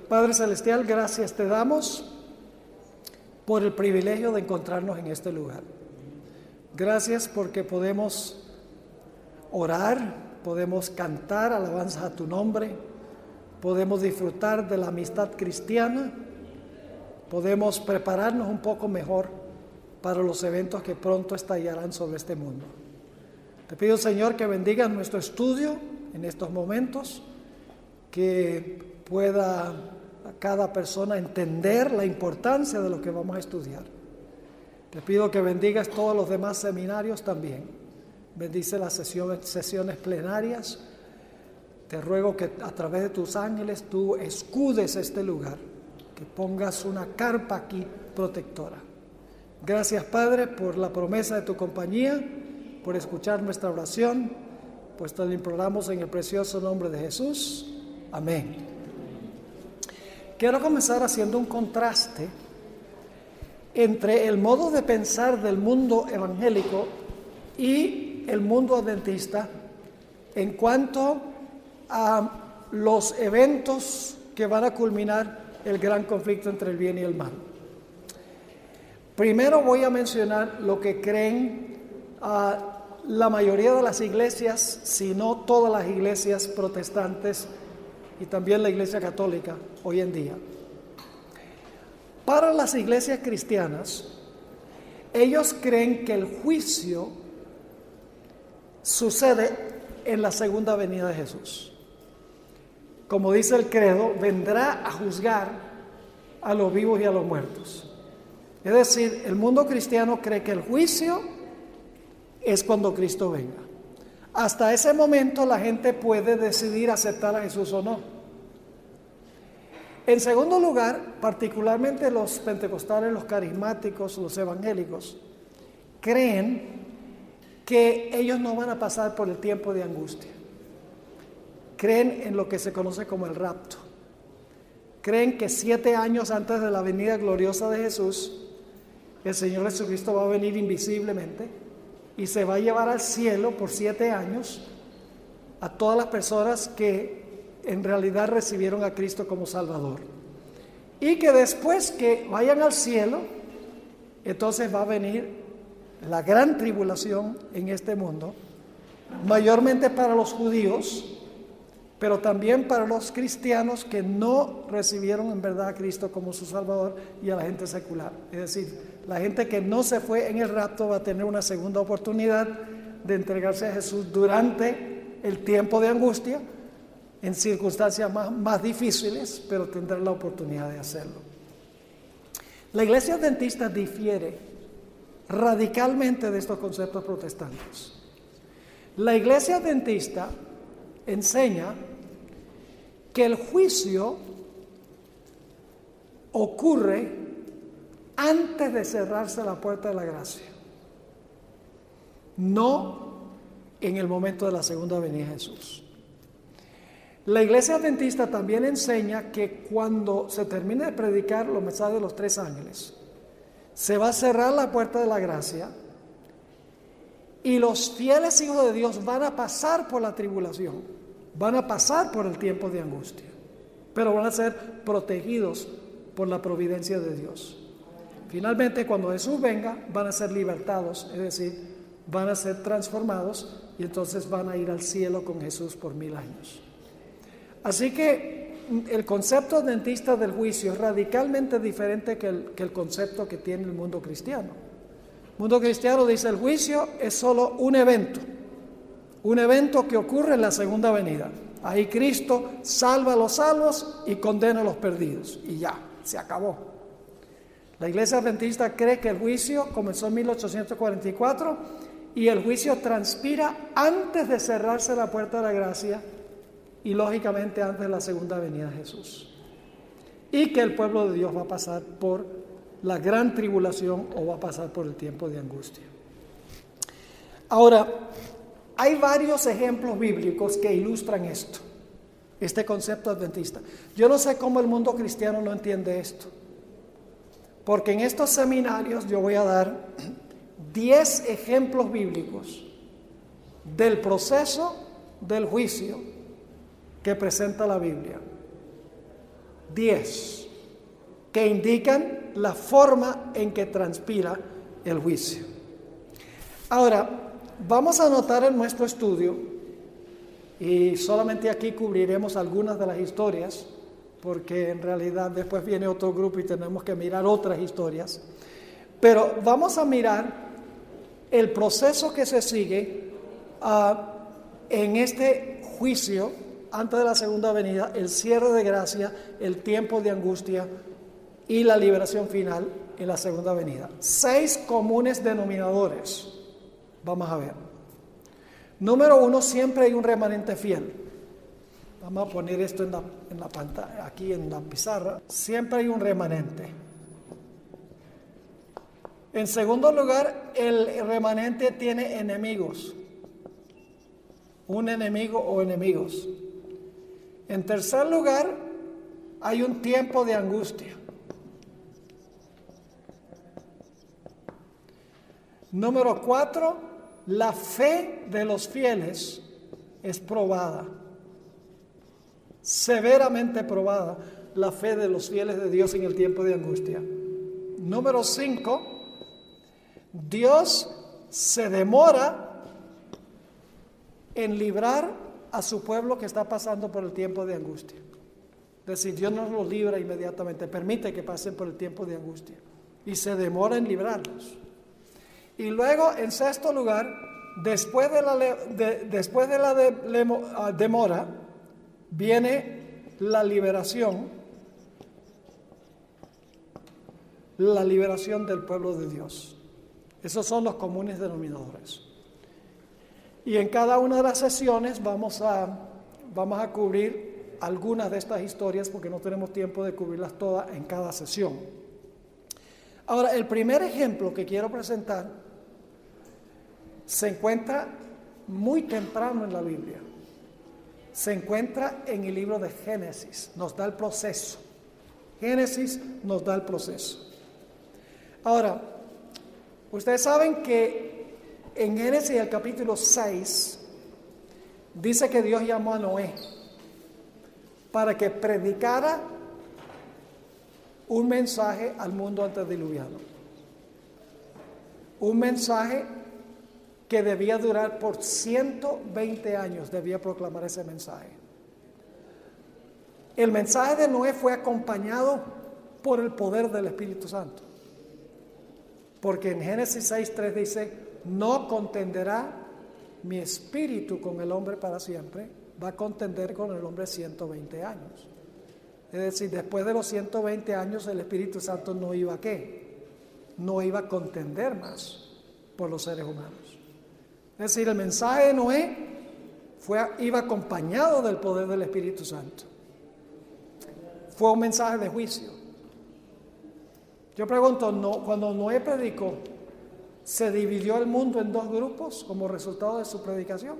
Padre Celestial, gracias te damos por el privilegio de encontrarnos en este lugar. Gracias porque podemos orar, podemos cantar alabanzas a tu nombre, podemos disfrutar de la amistad cristiana, podemos prepararnos un poco mejor para los eventos que pronto estallarán sobre este mundo. Te pido, Señor, que bendigas nuestro estudio en estos momentos, que pueda cada persona entender la importancia de lo que vamos a estudiar. Te pido que bendigas todos los demás seminarios también. Bendice las sesiones plenarias. Te ruego que a través de tus ángeles tú escudes este lugar, que pongas una carpa aquí protectora. Gracias, Padre, por la promesa de tu compañía, por escuchar nuestra oración, pues te lo imploramos en el precioso nombre de Jesús. Amén. Quiero comenzar haciendo un contraste entre el modo de pensar del mundo evangélico y el mundo adventista en cuanto a los eventos que van a culminar el gran conflicto entre el bien y el mal. Primero voy a mencionar lo que creen la mayoría de las iglesias, si no todas las iglesias protestantes y también la iglesia católica hoy en día. Para las iglesias cristianas, ellos creen que el juicio sucede en la segunda venida de Jesús. Como dice el credo, vendrá a juzgar a los vivos y a los muertos. Es decir, el mundo cristiano cree que el juicio es cuando Cristo venga. Hasta ese momento la gente puede decidir aceptar a Jesús o no. En segundo lugar, particularmente los pentecostales, los carismáticos, los evangélicos, creen que ellos no van a pasar por el tiempo de angustia. Creen en lo que se conoce como el rapto. Creen que 7 años antes de la venida gloriosa de Jesús, el Señor Jesucristo va a venir invisiblemente y se va a llevar al cielo por 7 años a todas las personas que en realidad recibieron a Cristo como Salvador. Y que después que vayan al cielo, entonces va a venir la gran tribulación en este mundo, mayormente para los judíos, pero también para los cristianos que no recibieron en verdad a Cristo como su Salvador, y a la gente secular. Es decir, la gente que no se fue en el rapto va a tener una segunda oportunidad de entregarse a Jesús durante el tiempo de angustia, en circunstancias más difíciles, pero tendrán la oportunidad de hacerlo. La iglesia adventista difiere radicalmente de estos conceptos protestantes. La iglesia adventista enseña que el juicio ocurre antes de cerrarse la puerta de la gracia, no en el momento de la segunda venida de Jesús. La iglesia adventista también enseña que cuando se termine de predicar los mensajes de los 3 ángeles, se va a cerrar la puerta de la gracia y los fieles hijos de Dios van a pasar por la tribulación, van a pasar por el tiempo de angustia, pero van a ser protegidos por la providencia de Dios. Finalmente, cuando Jesús venga, van a ser libertados, es decir, van a ser transformados y entonces van a ir al cielo con Jesús por 1000 años. Así que el concepto adventista del juicio es radicalmente diferente que el concepto que tiene el mundo cristiano. El mundo cristiano dice el juicio es solo un evento que ocurre en la segunda venida. Ahí Cristo salva a los salvos y condena a los perdidos. Y ya, se acabó. La iglesia adventista cree que el juicio comenzó en 1844 y el juicio transpira antes de cerrarse la puerta de la gracia y lógicamente antes de la segunda venida de Jesús. Y que el pueblo de Dios va a pasar por la gran tribulación o va a pasar por el tiempo de angustia. Ahora, hay varios ejemplos bíblicos que ilustran esto, este concepto adventista. Yo no sé cómo el mundo cristiano no entiende esto, porque en estos seminarios yo voy a dar 10 ejemplos bíblicos del proceso del juicio que presenta la Biblia. 10 que indican la forma en que transpira el juicio. Ahora, vamos a notar en nuestro estudio, y solamente aquí cubriremos algunas de las historias, porque en realidad después viene otro grupo y tenemos que mirar otras historias, pero vamos a mirar el proceso que se sigue en este juicio antes de la segunda venida, el cierre de gracia, el tiempo de angustia y la liberación final en la segunda venida. 6 comunes denominadores. Vamos a ver. Número 1, siempre hay un remanente fiel. Vamos a poner esto en la pantalla, aquí en la pizarra. Siempre hay un remanente. En segundo lugar, el remanente tiene enemigos. Un enemigo o enemigos. En tercer lugar, hay un tiempo de angustia. Número 4, la fe de los fieles es probada. Severamente probada la fe de los fieles de Dios en el tiempo de angustia. Número 5, Dios se demora en librar a su pueblo que está pasando por el tiempo de angustia. Es decir, Dios no los libra inmediatamente, permite que pasen por el tiempo de angustia y se demora en librarlos. Y luego, en sexto lugar, después de la demora, viene la liberación del pueblo de Dios. Esos son los comunes denominadores. Y en cada una de las sesiones vamos a cubrir algunas de estas historias porque no tenemos tiempo de cubrirlas todas en cada sesión. Ahora, el primer ejemplo que quiero presentar se encuentra muy temprano en la Biblia. Se encuentra en el libro de Génesis. Nos da el proceso. Génesis nos da el proceso. Ahora, ustedes saben que en Génesis, el capítulo 6, dice que Dios llamó a Noé para que predicara un mensaje al mundo antediluviano. Un mensaje que debía durar por 120 años, debía proclamar ese mensaje. El mensaje de Noé fue acompañado por el poder del Espíritu Santo. Porque en Génesis 6:3 dice, no contenderá mi espíritu con el hombre para siempre, va a contender con el hombre 120 años. Es decir, después de los 120 años el Espíritu Santo no iba a ¿qué? No iba a contender más por los seres humanos. Es decir, el mensaje de Noé iba acompañado del poder del Espíritu Santo. Fue un mensaje de juicio. Yo pregunto, cuando Noé predicó, ¿se dividió el mundo en 2 grupos como resultado de su predicación?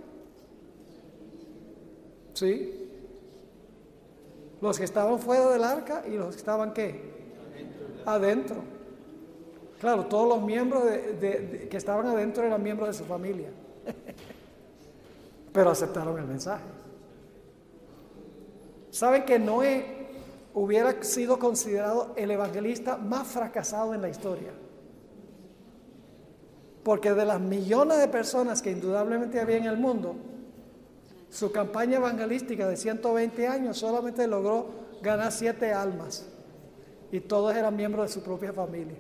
¿Sí? Los que estaban fuera del arca y los que estaban ¿qué? Adentro. Claro, todos los miembros que estaban adentro eran miembros de su familia. Pero aceptaron el mensaje. ¿Saben que Noé hubiera sido considerado el evangelista más fracasado en la historia? Porque de las millones de personas que indudablemente había en el mundo, su campaña evangelística de 120 años solamente logró ganar 7 almas. Y todos eran miembros de su propia familia.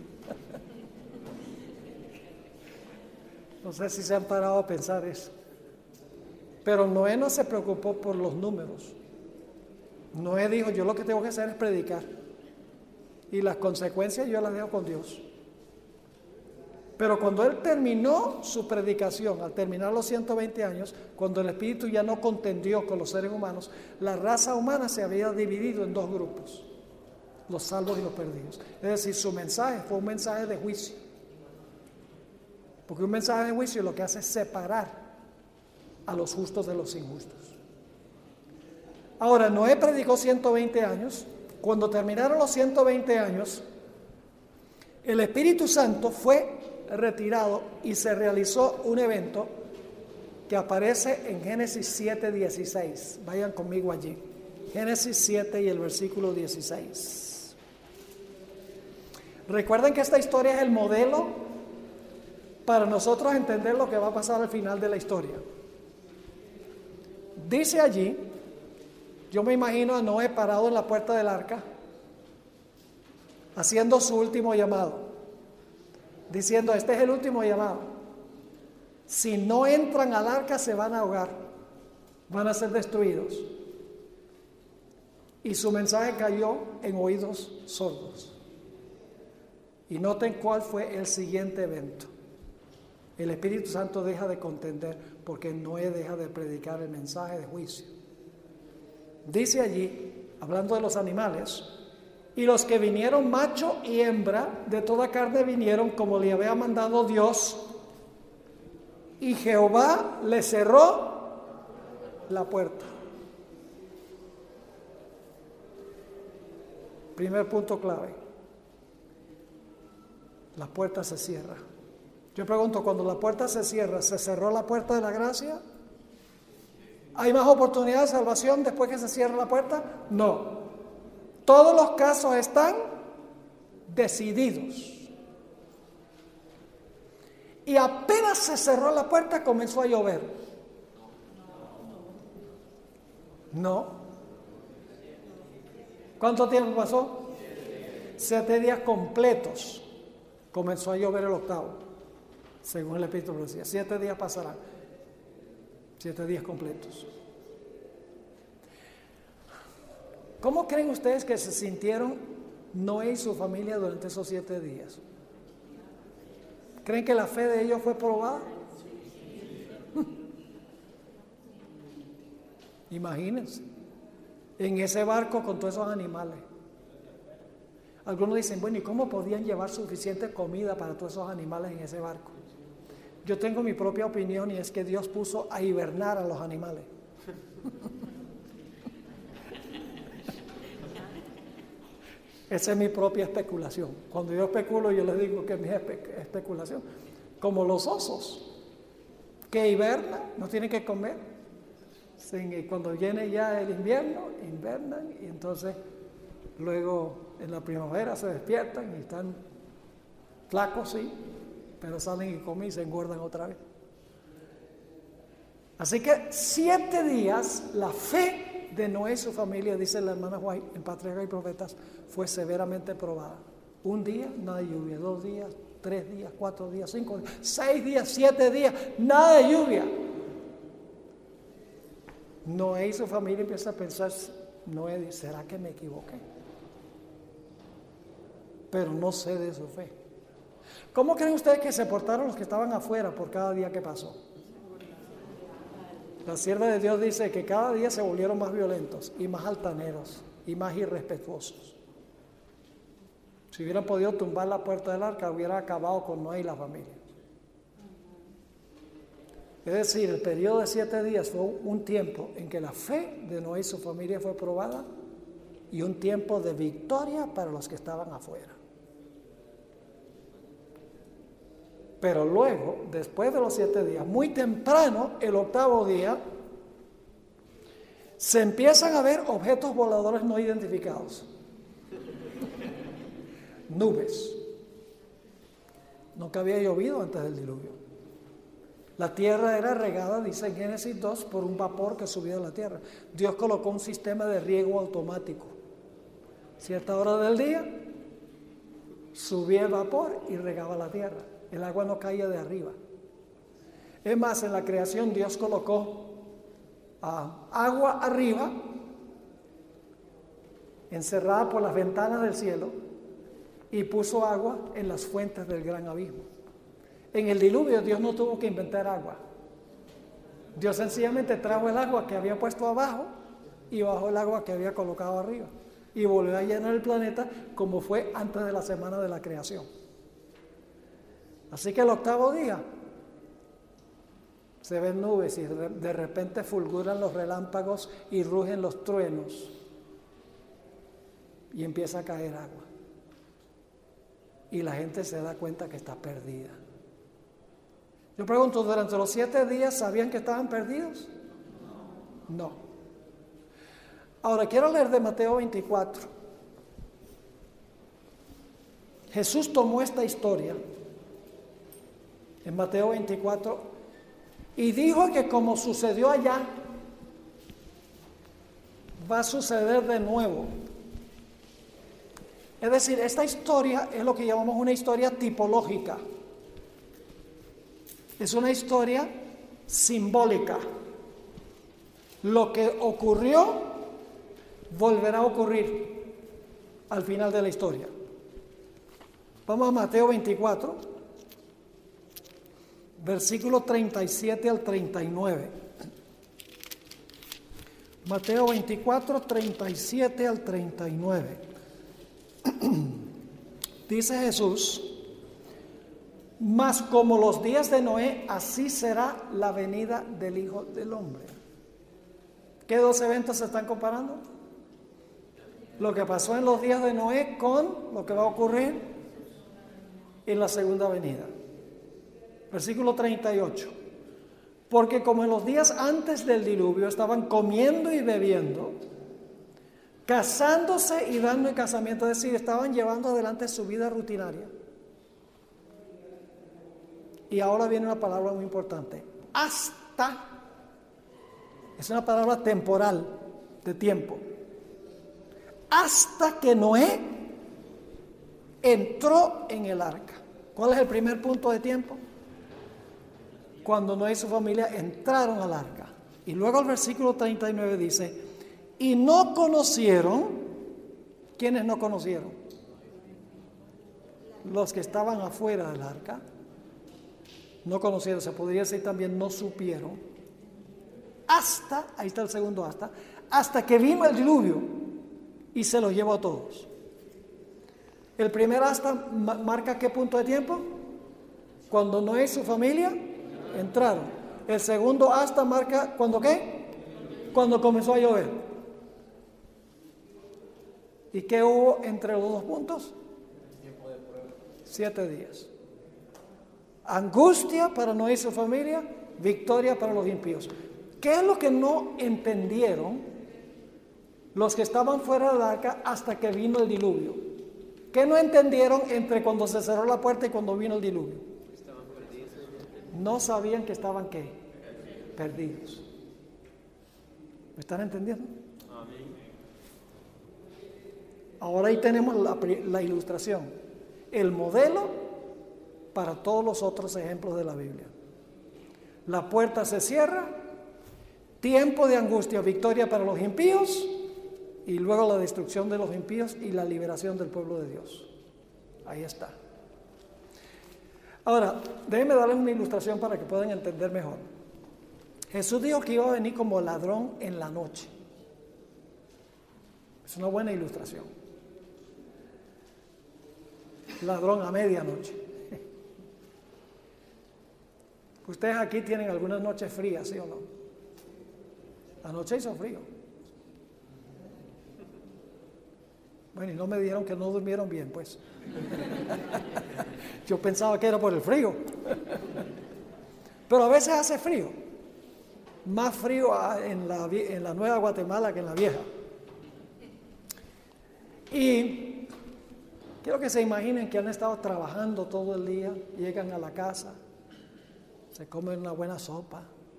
No sé si se han parado a pensar eso. Pero Noé no se preocupó por los números. Noé dijo, yo lo que tengo que hacer es predicar. Y las consecuencias yo las dejo con Dios. Pero cuando él terminó su predicación, al terminar los 120 años, cuando el Espíritu ya no contendió con los seres humanos, la raza humana se había dividido en 2 grupos, los salvos y los perdidos. Es decir, su mensaje fue un mensaje de juicio. Porque un mensaje de juicio lo que hace es separar a los justos de los injustos. Ahora, Noé predicó 120 años. Cuando terminaron los 120 años, el Espíritu Santo fue retirado y se realizó un evento que aparece en Génesis 7:16. Vayan conmigo allí. Génesis 7 y el versículo 16. Recuerden que esta historia es el modelo para nosotros entender lo que va a pasar al final de la historia. Dice allí, yo me imagino a Noé parado en la puerta del arca, haciendo su último llamado, diciendo, este es el último llamado. Si no entran al arca se van a ahogar, van a ser destruidos. Y su mensaje cayó en oídos sordos. Y noten cuál fue el siguiente evento. El Espíritu Santo deja de contender porque Noé deja de predicar el mensaje de juicio. Dice allí, hablando de los animales, y los que vinieron macho y hembra de toda carne vinieron como le había mandado Dios, y Jehová le cerró la puerta. Primer punto clave. La puerta se cierra. Yo pregunto, cuando la puerta se cierra, ¿se cerró la puerta de la gracia? ¿Hay más oportunidad de salvación después que se cierra la puerta? No. Todos los casos están decididos. Y apenas se cerró la puerta, comenzó a llover. No. ¿Cuánto tiempo pasó? 7 días completos. Comenzó a llover el octavo, según el Espíritu decía. 7 días pasarán. 7 días completos. ¿Cómo creen ustedes que se sintieron Noé y su familia durante esos 7 días? ¿Creen que la fe de ellos fue probada? Imagínense, en ese barco con todos esos animales. Algunos dicen, bueno, ¿y cómo podían llevar suficiente comida para todos esos animales en ese barco? Yo tengo mi propia opinión y es que Dios puso a hibernar a los animales. Esa es mi propia especulación. Cuando yo especulo, yo les digo que es mi especulación. Como los osos, que hibernan, no tienen que comer. Y cuando viene ya el invierno, invernan y entonces luego en la primavera se despiertan y están flacos, sí, pero salen y comen y se engordan otra vez. Así que 7 días la fe de Noé y su familia, dice la hermana White en Patriarcas y Profetas, fue severamente probada. 1 día, nada de lluvia. 2 días, 3 días, 4 días, 5 días, 6 días, 7 días, nada de lluvia. Noé y su familia empiezan a pensar, Noé dice, ¿será que me equivoqué? Pero no sé de su fe. ¿Cómo creen ustedes que se portaron los que estaban afuera por cada día que pasó? La sierva de Dios dice que cada día se volvieron más violentos y más altaneros y más irrespetuosos. Si hubieran podido tumbar la puerta del arca, hubiera acabado con Noé y la familia. Es decir, el periodo de 7 días fue un tiempo en que la fe de Noé y su familia fue probada y un tiempo de victoria para los que estaban afuera. Pero luego, después de los 7 días, muy temprano, el 8º día, se empiezan a ver objetos voladores no identificados. Nubes. Nunca había llovido antes del diluvio. La tierra era regada, dice en Génesis 2, por un vapor que subía de la tierra. Dios colocó un sistema de riego automático. Cierta hora del día, subía el vapor y regaba la tierra. El agua no caía de arriba. Es más, en la creación Dios colocó agua arriba, encerrada por las ventanas del cielo, y puso agua en las fuentes del gran abismo. En el diluvio Dios no tuvo que inventar agua. Dios sencillamente trajo el agua que había puesto abajo y bajó el agua que había colocado arriba. Y volvió a llenar el planeta como fue antes de la semana de la creación. Así que el 8º día se ven nubes y de repente fulguran los relámpagos y rugen los truenos y empieza a caer agua. Y la gente se da cuenta que está perdida. Yo pregunto, ¿durante los 7 días sabían que estaban perdidos? No. Ahora quiero leer de Mateo 24. Jesús tomó esta historia en Mateo 24 y dijo que como sucedió allá, va a suceder de nuevo. Es decir, esta historia es lo que llamamos una historia tipológica. Es una historia simbólica. Lo que ocurrió volverá a ocurrir al final de la historia. Vamos a Mateo 24, versículos 37 al 39. Mateo 24, 37 al 39. Dice Jesús: mas como los días de Noé, así será la venida del Hijo del Hombre. ¿Qué dos eventos se están comparando? Lo que pasó en los días de Noé con lo que va a ocurrir en la segunda venida. Versículo 38. Porque como en los días antes del diluvio estaban comiendo y bebiendo, casándose y dando en casamiento, es decir, estaban llevando adelante su vida rutinaria. Y ahora viene una palabra muy importante. Hasta. Es una palabra temporal, de tiempo. Hasta que Noé entró en el arca. ¿Cuál es el primer punto de tiempo? Cuando Noé y su familia entraron al arca. Y luego el versículo 39 dice: y no conocieron. ¿Quiénes no conocieron? Los que estaban afuera del arca. No conocieron, se podría decir también no supieron. Hasta, ahí está el segundo hasta que vino el diluvio y se los llevó a todos. El primer hasta marca ¿qué punto de tiempo? Cuando Noé y su familia entraron. El segundo hasta marca ¿cuándo qué? Cuando comenzó a llover. ¿Y qué hubo entre los dos puntos? 7 días. Angustia para Noé y su familia, victoria para los impíos. ¿Qué es lo que no entendieron los que estaban fuera del arca hasta que vino el diluvio? ¿Qué no entendieron entre cuando se cerró la puerta y cuando vino el diluvio? Estaban perdidos. No sabían que estaban ¿qué? Perdidos. ¿Me están entendiendo? Amén. Ahora ahí tenemos la ilustración, el modelo para todos los otros ejemplos de la Biblia. La puerta se cierra, tiempo de angustia, victoria para los impíos, y luego la destrucción de los impíos y la liberación del pueblo de Dios. Ahí está. Ahora, déjenme darles una ilustración para que puedan entender mejor. Jesús dijo que iba a venir como ladrón en la noche. Es una buena ilustración. Ladrón a medianoche. Ustedes aquí tienen algunas noches frías, ¿sí o no? Anoche hizo frío. Bueno, y no me dijeron que no durmieron bien, pues. Yo pensaba que era por el frío. Pero a veces hace frío. Más frío en la Nueva Guatemala que en la Vieja. Y quiero que se imaginen que han estado trabajando todo el día, llegan a la casa, se comen una buena sopa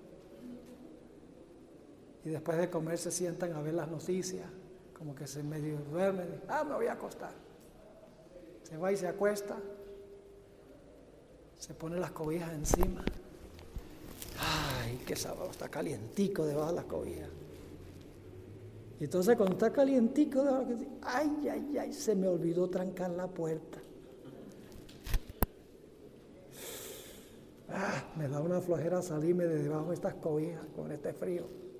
y después de comer se sientan a ver las noticias, como que se medio duermen, me voy a acostar. Se va y se acuesta, se pone las cobijas encima. Ay, qué sábado, está calientico debajo de las cobijas. Y entonces cuando está calientico debajo, ay, se me olvidó trancar la puerta. Me da una flojera salirme de debajo de estas cobijas con este frío.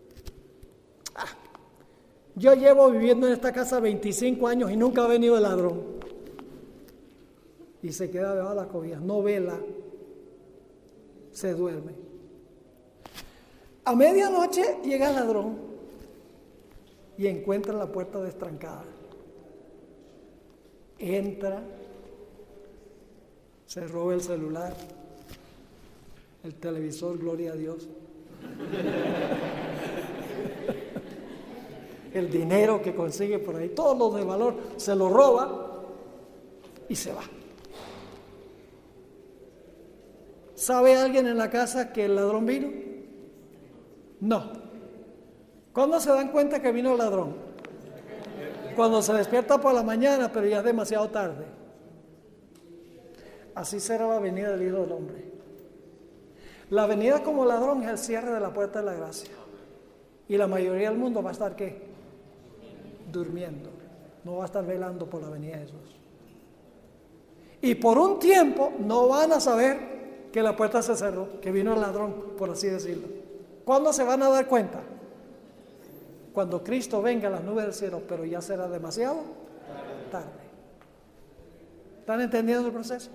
Yo llevo viviendo en esta casa 25 años y nunca ha venido el ladrón. Y se queda debajo de las cobijas, no vela, se duerme. A medianoche llega el ladrón y encuentra la puerta destrancada. Entra, se roba el celular, el televisor, gloria a Dios. el dinero que consigue por ahí, todo lo de valor, se lo roba y se va. ¿Sabe alguien en la casa que el ladrón vino? No. ¿Cuándo se dan cuenta que vino el ladrón? Cuando se despierta por la mañana, pero ya es demasiado tarde. Así será la venida del Hijo del Hombre. La venida como ladrón es el cierre de la puerta de la gracia. Y la mayoría del mundo va a estar ¿qué? Durmiendo. No va a estar velando por la venida de Jesús. Y por un tiempo no van a saber que la puerta se cerró, que vino el ladrón, por así decirlo. ¿Cuándo se van a dar cuenta? Cuando Cristo venga a las nubes del cielo, pero ya será demasiado tarde. ¿Están entendiendo el proceso?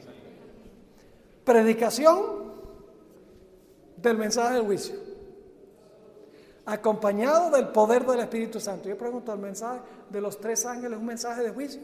Predicación del mensaje del juicio, acompañado del poder del Espíritu Santo. Yo pregunto, ¿el mensaje de los 3 ángeles es un mensaje de juicio?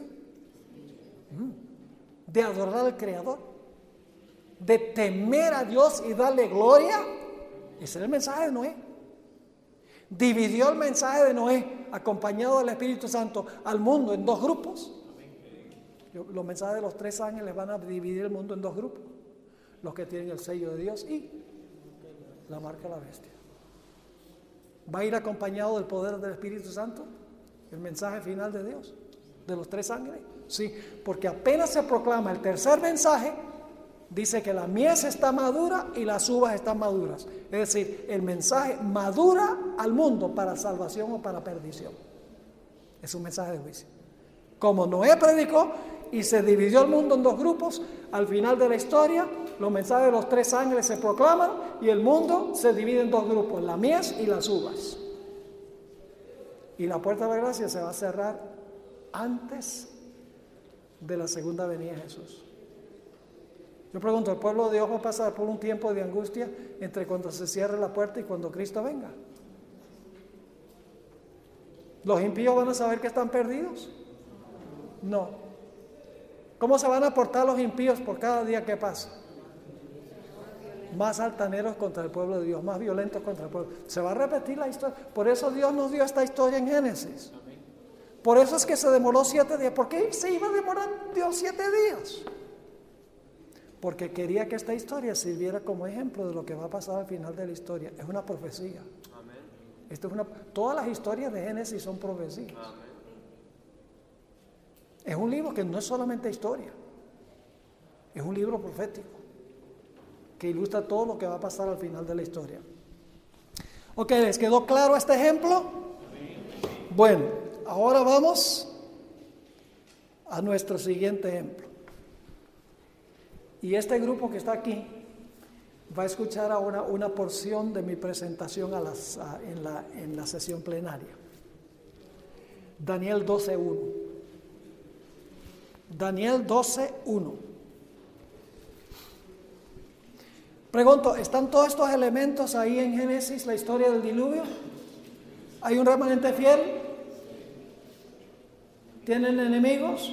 De adorar al Creador, de temer a Dios y darle gloria. Ese es el mensaje de Noé. Dividió el mensaje de Noé, acompañado del Espíritu Santo, al mundo en 2 grupos. Los mensajes de los 3 ángeles van a dividir el mundo en 2 grupos: los que tienen el sello de Dios y la marca de la bestia. ¿Va a ir acompañado del poder del Espíritu Santo el mensaje final de Dios, de los 3 ángeles? Sí, porque apenas se proclama el tercer mensaje, dice que la mies está madura y las uvas están maduras. Es decir, el mensaje madura al mundo para salvación o para perdición. Es un mensaje de juicio. Como Noé predicó y se dividió el mundo en 2 grupos, al final de la historia, los mensajes de los 3 ángeles se proclaman y el mundo se divide en 2 grupos: la mies y las uvas. Y la puerta de la gracia se va a cerrar antes de la segunda venida de Jesús. Yo pregunto, ¿el pueblo de Dios va a pasar por un tiempo de angustia entre cuando se cierre la puerta y cuando Cristo venga? ¿Los impíos van a saber que están perdidos? No. ¿Cómo se van a portar los impíos por cada día que pasa? Más altaneros contra el pueblo de Dios, más violentos contra el pueblo. Se va a repetir la historia. Por eso Dios nos dio esta historia en Génesis. Por eso es que se demoró 7 días. ¿Por qué se iba a demorar Dios 7 días? Porque quería que esta historia sirviera como ejemplo de lo que va a pasar al final de la historia. Es una profecía. Todas las historias de Génesis son profecías. Es un libro que no es solamente historia, es un libro profético que ilustra todo lo que va a pasar al final de la historia. Ok, ¿les quedó claro este ejemplo? Bueno, ahora vamos a nuestro siguiente ejemplo. Y este grupo que está aquí va a escuchar ahora una porción de mi presentación en la sesión plenaria. Daniel 12:1. Daniel 12:1. Pregunto, ¿están todos estos elementos ahí en Génesis, la historia del diluvio? ¿Hay un remanente fiel? ¿Tienen enemigos?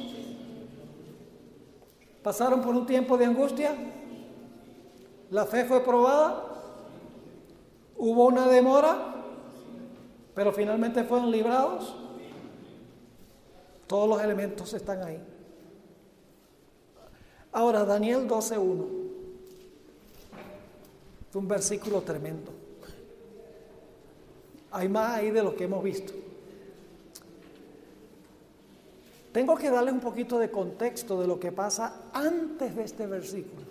¿Pasaron por un tiempo de angustia? ¿La fe fue probada? ¿Hubo una demora? ¿Pero finalmente fueron librados? Todos los elementos están ahí. Ahora, Daniel 12:1. Es un versículo tremendo. Hay más ahí de lo que hemos visto. Tengo que darle un poquito de contexto de lo que pasa antes de este versículo.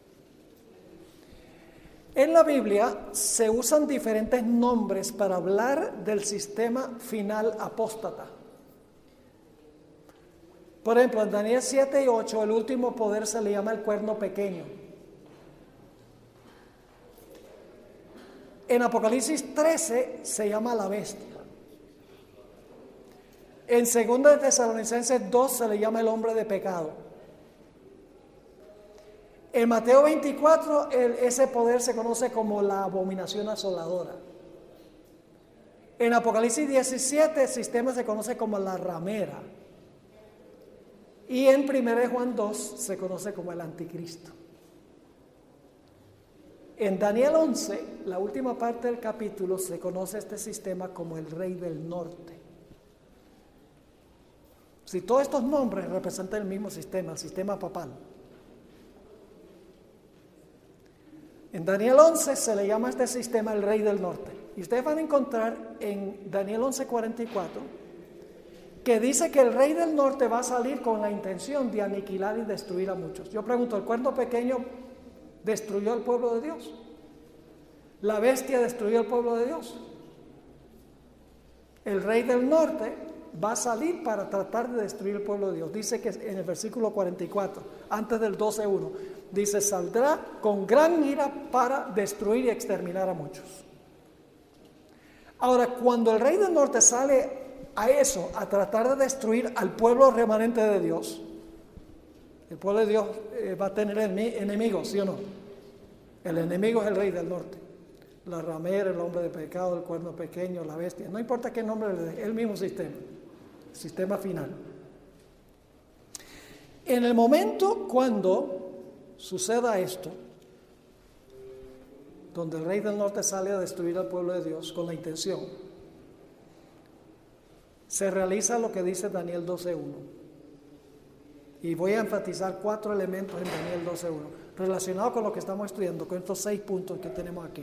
En la Biblia se usan diferentes nombres para hablar del sistema final apóstata. Por ejemplo, en Daniel 7 y 8, el último poder se le llama el cuerno pequeño. En Apocalipsis 13 se llama la bestia. En 2 de Tesalonicenses 2 se le llama el hombre de pecado. En Mateo 24 ese poder se conoce como la abominación asoladora. En Apocalipsis 17 el sistema se conoce como la ramera. Y en 1 Juan 2 se conoce como el anticristo. En Daniel 11, la última parte del capítulo, se conoce este sistema como el rey del norte. Si todos estos nombres representan el mismo sistema, el sistema papal. En Daniel 11 se le llama a este sistema el rey del norte. Y ustedes van a encontrar en Daniel 11:44 que dice que el rey del norte va a salir con la intención de aniquilar y destruir a muchos. Yo pregunto, ¿el cuerno pequeño destruyó al pueblo de Dios? ¿La bestia destruyó al pueblo de Dios? El rey del norte va a salir para tratar de destruir el pueblo de Dios. Dice que en el versículo 44, antes del 12:1, dice, saldrá con gran ira para destruir y exterminar a muchos. Ahora, cuando el rey del norte sale a eso, a tratar de destruir al pueblo remanente de Dios, el pueblo de Dios va a tener enemigos, ¿sí o no? El enemigo es el rey del norte. La ramera, el hombre de pecado, el cuerno pequeño, la bestia, no importa qué nombre le dé, el mismo sistema, el sistema final. En el momento cuando suceda esto, donde el rey del norte sale a destruir al pueblo de Dios con la intención, se realiza lo que dice Daniel 12:1. Y voy a enfatizar 4 elementos en Daniel 12:1, relacionados con lo que estamos estudiando, con estos 6 puntos que tenemos aquí.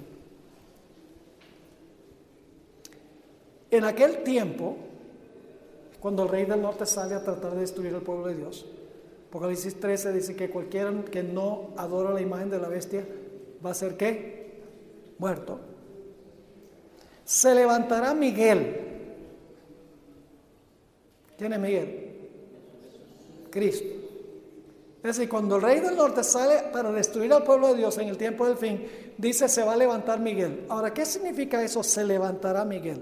En aquel tiempo, cuando el rey del norte sale a tratar de destruir al pueblo de Dios, Apocalipsis 13 dice que cualquiera que no adora la imagen de la bestia va a ser ¿qué? Muerto. Se levantará Miguel. ¿Quién es Miguel? Cristo. Es decir, cuando el rey del norte sale para destruir al pueblo de Dios en el tiempo del fin, dice se va a levantar Miguel. Ahora, ¿qué significa eso? Se levantará Miguel.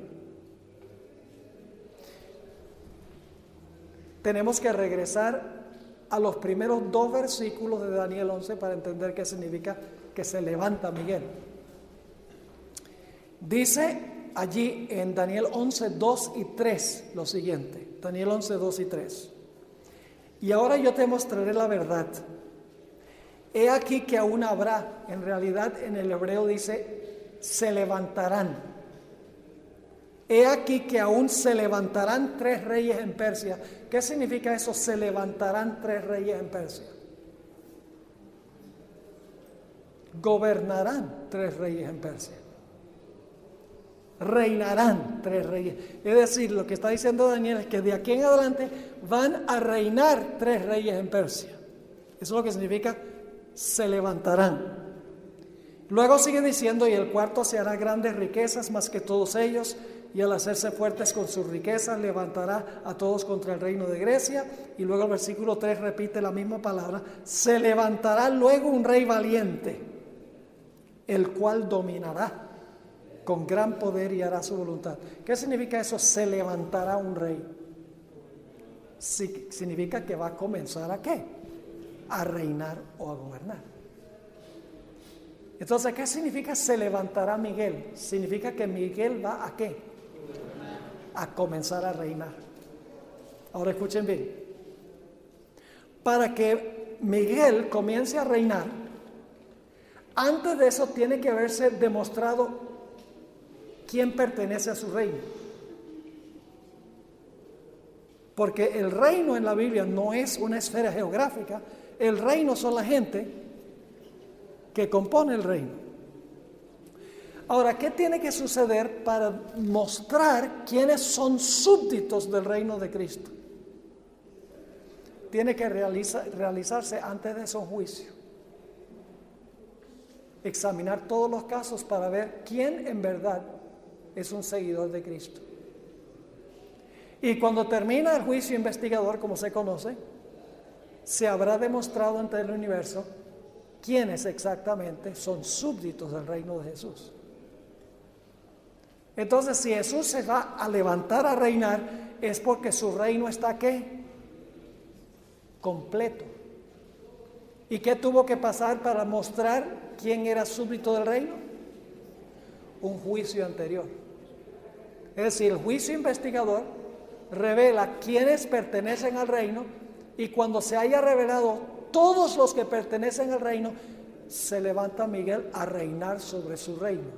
Tenemos que regresar a los primeros 2 versículos de Daniel 11 para entender qué significa que se levanta Miguel. Dice allí en Daniel 11, 2 y 3 lo siguiente. Daniel 11, 2 y 3. Y ahora yo te mostraré la verdad. He aquí que aún habrá, en realidad en el hebreo dice, se levantarán. He aquí que aún se levantarán 3 reyes en Persia. ¿Qué significa eso? Se levantarán 3 reyes en Persia. Gobernarán 3 reyes en Persia. Reinarán 3 reyes. Es decir, lo que está diciendo Daniel es que de aquí en adelante van a reinar 3 reyes en Persia. Eso es lo que significa se levantarán. Luego sigue diciendo, y el cuarto se hará grandes riquezas más que todos ellos, y al hacerse fuertes con sus riquezas levantará a todos contra el reino de Grecia. Y luego el versículo 3 repite la misma palabra, se levantará luego un rey valiente, el cual dominará con gran poder y hará su voluntad. ¿Qué significa eso? Se levantará un rey. Significa que va a comenzar ¿a qué? A reinar o a gobernar. Entonces, ¿qué significa se levantará Miguel? Significa que Miguel va ¿a qué? A comenzar a reinar. Ahora escuchen bien. Para que Miguel comience a reinar, antes de eso tiene que haberse demostrado quién pertenece a su reino. Porque el reino en la Biblia no es una esfera geográfica, el reino son la gente que compone el reino. Ahora, ¿qué tiene que suceder para mostrar quiénes son súbditos del reino de Cristo? Tiene que realizarse antes de eso un juicio. Examinar todos los casos para ver quién en verdad es un seguidor de Cristo. Y cuando termina el juicio investigador, como se conoce, se habrá demostrado ante el universo quiénes exactamente son súbditos del reino de Jesús. Entonces, si Jesús se va a levantar a reinar, es porque su reino está ¿qué? Completo. ¿Y qué tuvo que pasar para mostrar quién era súbdito del reino? Un juicio anterior. Es decir, el juicio investigador revela quiénes pertenecen al reino, y cuando se haya revelado todos los que pertenecen al reino, se levanta Miguel a reinar sobre su reino.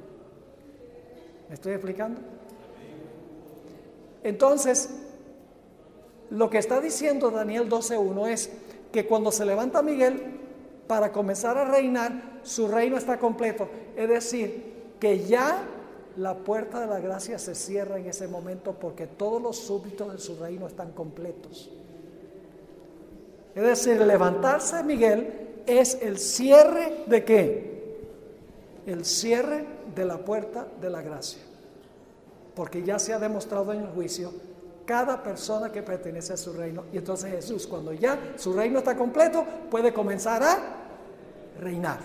¿Me estoy explicando? Entonces, lo que está diciendo Daniel 12:1 es que cuando se levanta Miguel para comenzar a reinar, su reino está completo. Es decir, que ya la puerta de la gracia se cierra en ese momento porque todos los súbditos de su reino están completos. Es decir, levantarse de Miguel es el cierre ¿de qué? El cierre de la puerta de la gracia. Porque ya se ha demostrado en el juicio cada persona que pertenece a su reino. Y entonces Jesús, cuando ya su reino está completo, puede comenzar a reinar.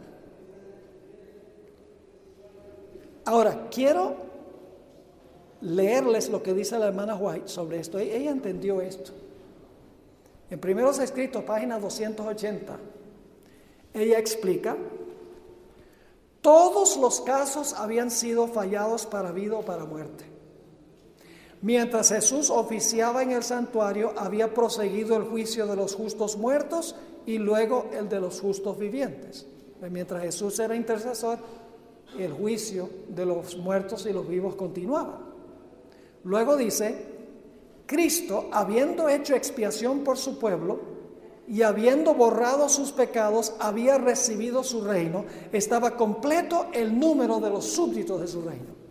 Ahora, quiero leerles lo que dice la hermana White sobre esto. Ella entendió esto. En Primeros Escritos, página 280, ella explica: todos los casos habían sido fallados para vida o para muerte. Mientras Jesús oficiaba en el santuario, había proseguido el juicio de los justos muertos y luego el de los justos vivientes. Mientras Jesús era intercesor, el juicio de los muertos y los vivos continuaba. Luego dice: Cristo, habiendo hecho expiación por su pueblo y habiendo borrado sus pecados, había recibido su reino. Estaba completo el número de los súbditos de su reino.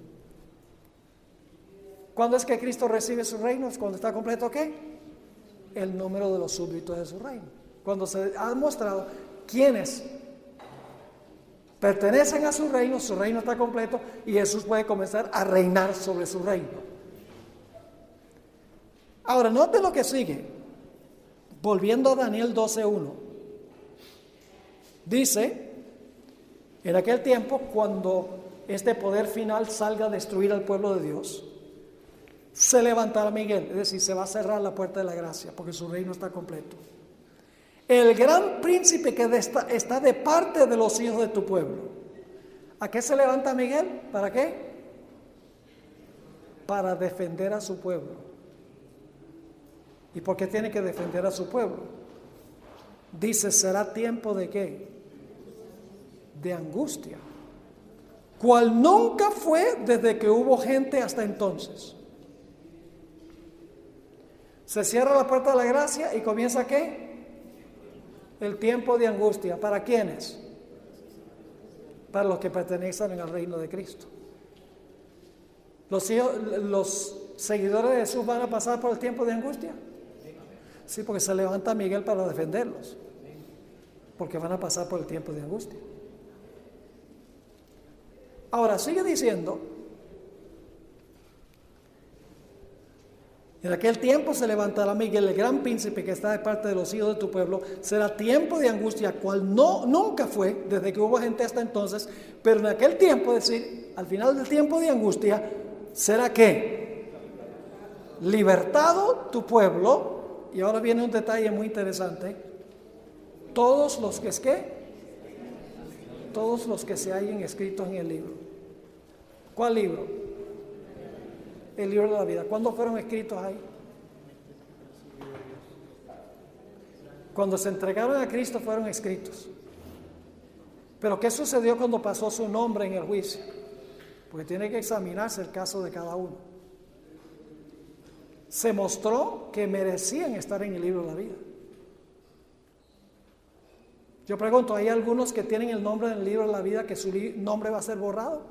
¿Cuándo es que Cristo recibe su reino? ¿Es cuando está completo qué? El número de los súbditos de su reino. Cuando se ha mostrado quiénes pertenecen a su reino está completo y Jesús puede comenzar a reinar sobre su reino. Ahora, note lo que sigue. Volviendo a Daniel 12:1. Dice: en aquel tiempo, cuando este poder final salga a destruir al pueblo de Dios, se levantará Miguel, es decir, se va a cerrar la puerta de la gracia, porque su reino está completo. El gran príncipe que está de parte de los hijos de tu pueblo. ¿A qué se levanta Miguel? ¿Para qué? Para defender a su pueblo. ¿Y por qué tiene que defender a su pueblo? Dice: será tiempo de ¿qué? De angustia, cual nunca fue desde que hubo gente hasta entonces. Se cierra la puerta de la gracia y comienza ¿qué? El tiempo de angustia. ¿Para quiénes? Para los que pertenecen al reino de Cristo. Los seguidores de Jesús van a pasar por el tiempo de angustia. Sí, porque se levanta Miguel para defenderlos, porque van a pasar por el tiempo de angustia. Ahora sigue diciendo: en aquel tiempo se levantará Miguel, el gran príncipe que está de parte de los hijos de tu pueblo. Será tiempo de angustia, cual nunca fue desde que hubo gente hasta entonces, pero en aquel tiempo, es decir, al final del tiempo de angustia, será ¿qué? Libertado tu pueblo. Y ahora viene un detalle muy interesante: todos los que todos los que se hallen escritos en el libro. ¿Cuál libro? El libro de la vida. ¿Cuándo fueron escritos ahí? Cuando se entregaron a Cristo fueron escritos. Pero ¿qué sucedió cuando pasó su nombre en el juicio? Porque tiene que examinarse el caso de cada uno. Se mostró que merecían estar en el libro de la vida. Yo pregunto: ¿hay algunos que tienen el nombre en el libro de la vida que su nombre va a ser borrado?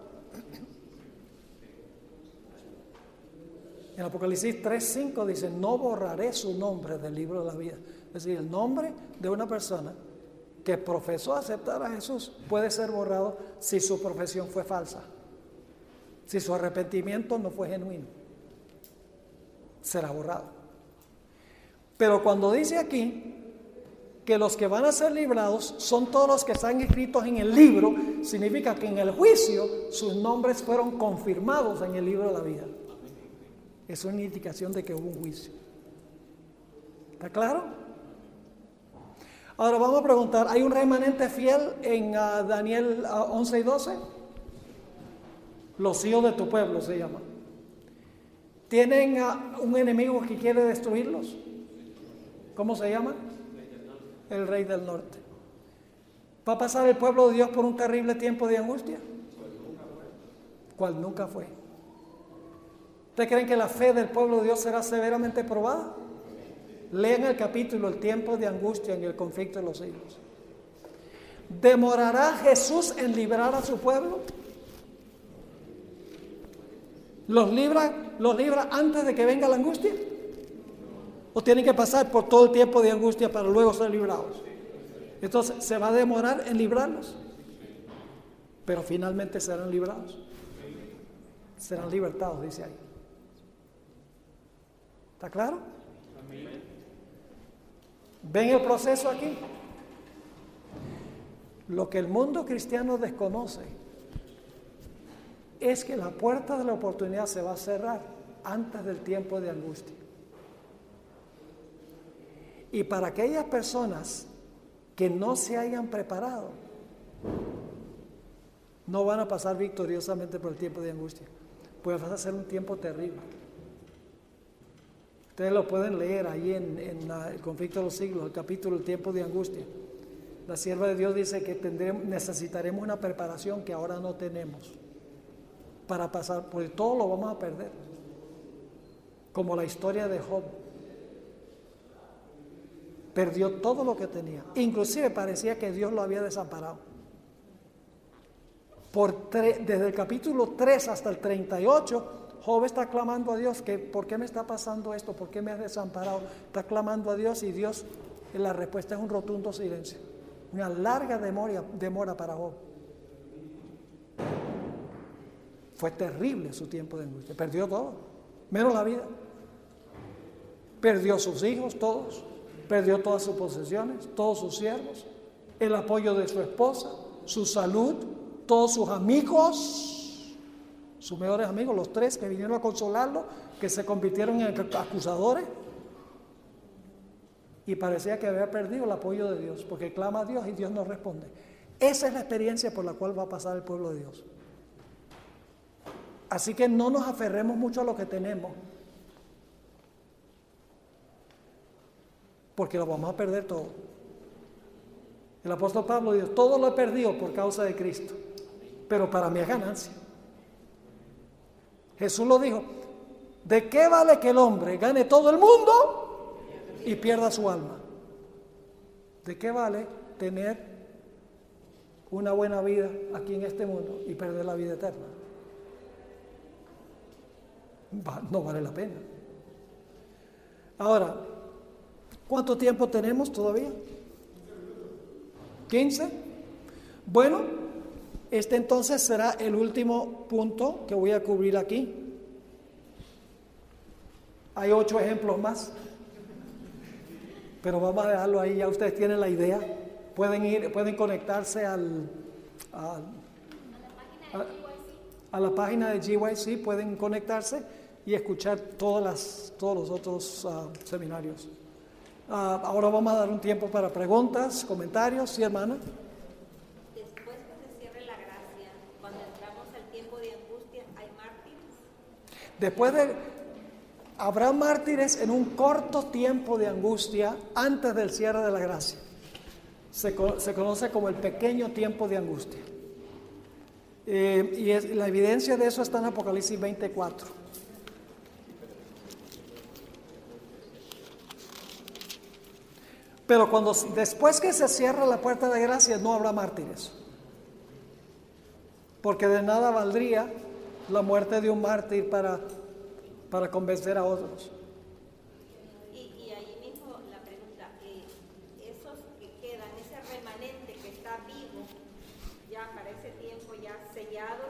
En Apocalipsis 3:5 dice: no borraré su nombre del libro de la vida. Es decir, el nombre de una persona que profesó aceptar a Jesús puede ser borrado si su profesión fue falsa, si su arrepentimiento no fue genuino. Será borrado. Pero cuando dice aquí que los que van a ser librados son todos los que están escritos en el libro, significa que en el juicio sus nombres fueron confirmados en el libro de la vida. Es una indicación de que hubo un juicio. ¿Está claro? Ahora vamos a preguntar: ¿hay un remanente fiel en Daniel 11:12? Los hijos de tu pueblo se llama. ¿Tienen un enemigo que quiere destruirlos? ¿Cómo se llama? El rey del norte. ¿Va a pasar el pueblo de Dios por un terrible tiempo de angustia? ¿Cuál nunca fue? ¿Ustedes creen que la fe del pueblo de Dios será severamente probada? Lean el capítulo, el tiempo de angustia en el conflicto de los siglos. ¿Demorará Jesús en librar a su pueblo? ¿Los libra antes de que venga la angustia? ¿O tienen que pasar por todo el tiempo de angustia para luego ser librados? Entonces, ¿se va a demorar en librarlos? Pero finalmente serán librados. Serán libertados, dice ahí. ¿Está claro? ¿Ven el proceso aquí? Lo que el mundo cristiano desconoce es que la puerta de la oportunidad se va a cerrar antes del tiempo de angustia. Y para aquellas personas que no se hayan preparado, no van a pasar victoriosamente por el tiempo de angustia. Pues va a ser un tiempo terrible. Ustedes lo pueden leer ahí en el conflicto de los siglos, el capítulo El tiempo de angustia. La sierva de Dios dice que necesitaremos una preparación que ahora no tenemos para pasar, porque todo lo vamos a perder. Como la historia de Job. Perdió todo lo que tenía. Inclusive parecía que Dios lo había desamparado. Desde el capítulo 3 hasta el 38, Job está clamando a Dios que ¿por qué me está pasando esto? ¿Por qué me has desamparado? Está clamando a Dios y Dios, la respuesta es un rotundo silencio. Una larga demora para Job. Fue terrible su tiempo de angustia. Perdió todo, menos la vida. Perdió sus hijos, todos. Perdió todas sus posesiones, todos sus siervos, el apoyo de su esposa, su salud, todos sus amigos, sus mejores amigos, los 3 que vinieron a consolarlo, que se convirtieron en acusadores. Y parecía que había perdido el apoyo de Dios, porque clama a Dios y Dios no responde. Esa es la experiencia por la cual va a pasar el pueblo de Dios. Así que no nos aferremos mucho a lo que tenemos, porque lo vamos a perder todo. El apóstol Pablo dijo, todo lo he perdido por causa de Cristo, pero para mí es ganancia. Jesús lo dijo, ¿de qué vale que el hombre gane todo el mundo y pierda su alma? ¿De qué vale tener una buena vida aquí en este mundo y perder la vida eterna? No vale la pena. Ahora, ¿cuánto tiempo tenemos todavía? 15. Bueno, este entonces será el último punto que voy a cubrir aquí. Hay 8 ejemplos más, pero vamos a dejarlo ahí. Ya ustedes tienen la idea. Pueden conectarse a la página de GYC, pueden conectarse y escuchar todos los otros seminarios. Ahora vamos a dar un tiempo para preguntas, comentarios. Sí, hermana. Después que se cierre la gracia, cuando entramos al tiempo de angustia, ¿hay mártires? Habrá mártires en un corto tiempo de angustia antes del cierre de la gracia. Se conoce como el pequeño tiempo de angustia. La evidencia de eso está en Apocalipsis 24. Pero después que se cierra la puerta de gracia, no habrá mártires. Porque de nada valdría la muerte de un mártir para convencer a otros. Y ahí mismo la pregunta, esos que quedan, ese remanente que está vivo, ya para ese tiempo ya sellado,